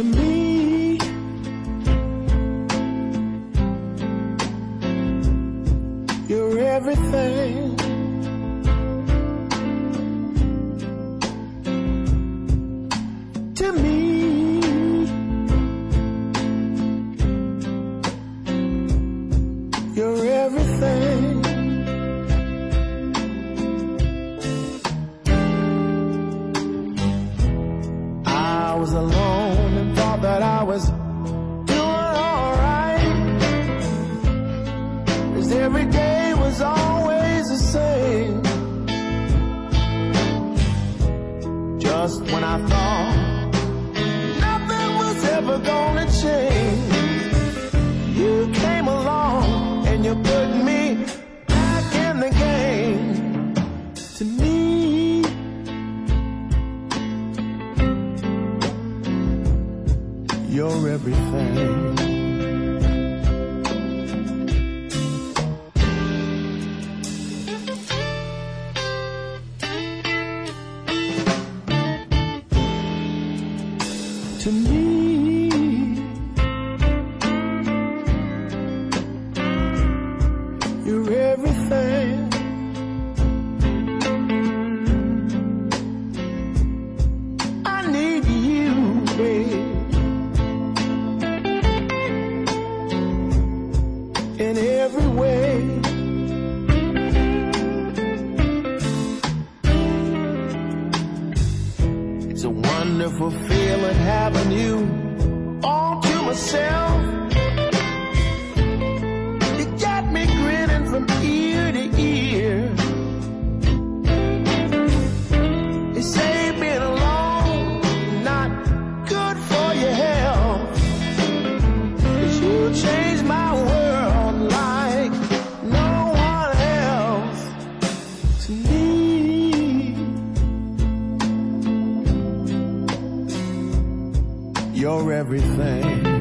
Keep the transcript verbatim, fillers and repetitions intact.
to me. You're everything. To me. You're everything. I was alone and thought that I was doing alright, 'cause every day was always the same. Just when I thought nothing was ever gonna change, you came along and you put me back in the game. To me, you're everything. To me, you're everything. I need you, babe, in every way. It's a wonderful feeling having you all to myself. You got me grinning from ear to ear. They say being alone not good for your health, but you changed my world like no one else. To me, you're everything.